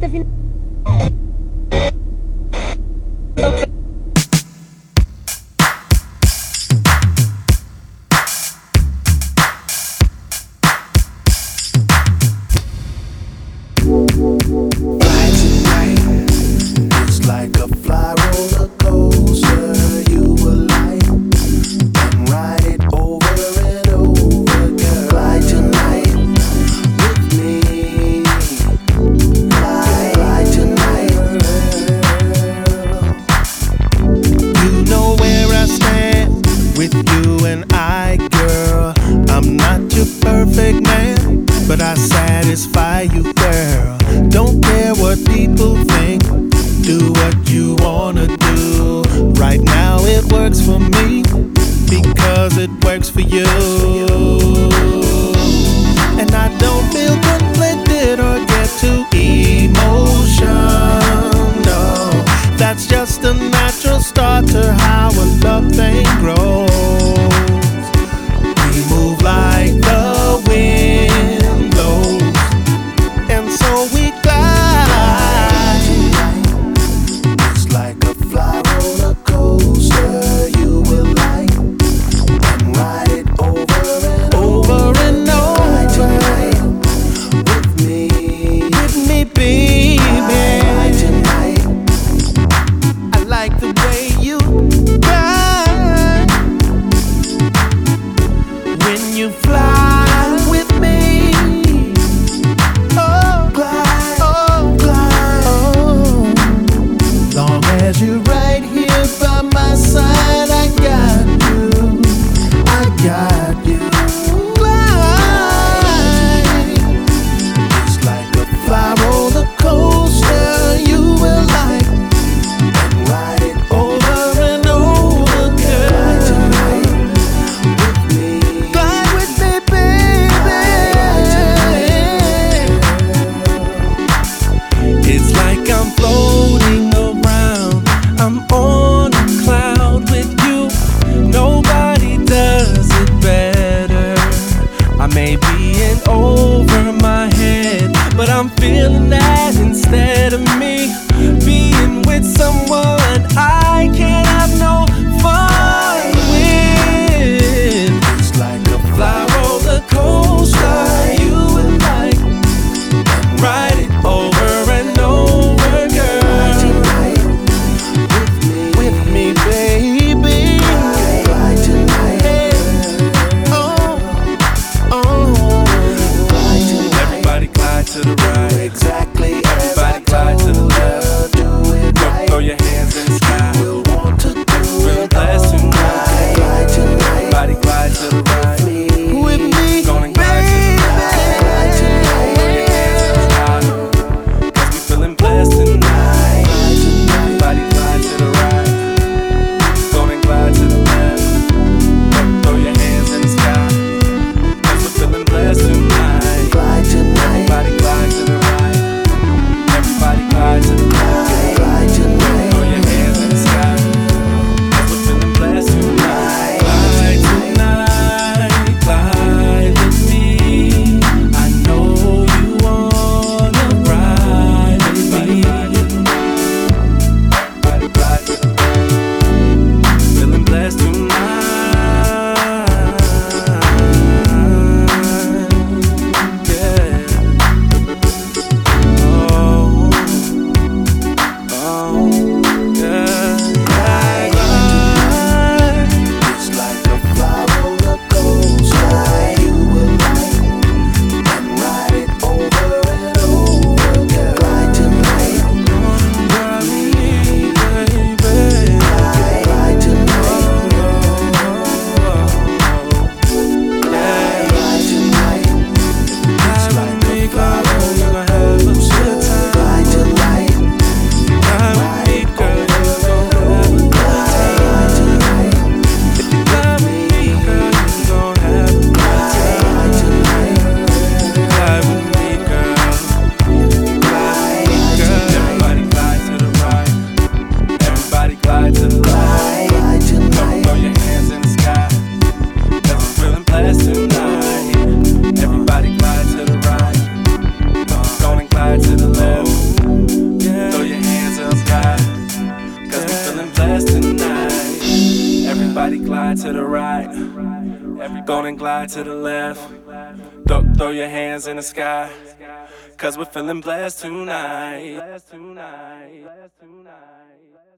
recta final. It's like a fly roller coaster. You will like and ride it over and over. Girl, fly tonight with me. Fly tonight. You know where I stand with you and I, girl. I'm not your perfect man, but I satisfy you, girl. Don't care what people think. Do what you wanna do. Right now it works for me because it works for you. And I don't feel conflicted or get too emotional. That's just a natural start to how a love thing grows. We move like the wind blows, and so we glide. It's like a fly roller coaster. You will like and ride it over and over and over. Tonight with me, baby. Tonight, I like the way you glide when you fly with me. Oh, glide, oh, glide. Oh. Long as you're right here by my side, I got you. I got you. Glide. It's like a fly roller coaster. You will like and ride it over and over, girl. Tonight with me. Glide with me, baby. It's like I'm floating around. I'm on a cloud with you. Nobody does it better. I may be in over my head, but I'm feeling that instead of me being with someone I can't have no fun with. It's like a fly roller coaster. You would like and ride it over and over, girl. Tonight with me, baby. Fly tonight. Oh, oh. Fly tonight. Everybody glide to the right. Exactly. Everybody glide to the left. Do it right. Throw your hands in the sky. We'll want to do it. Blessed tonight. Glide tonight. Everybody glide to the right. With me, gonna glide to the right. Glide tonight. Throw your hands in the sky. 'Cause we feeling blessed tonight. Everybody glide to the right. Gonna glide to the left. Throw your hands in the sky. 'Cause we're feeling blessed tonight. Glide tonight. Everybody glide to the to the right. Go and glide to the left. Throw your hands in the sky. Cause we're feeling blessed tonight.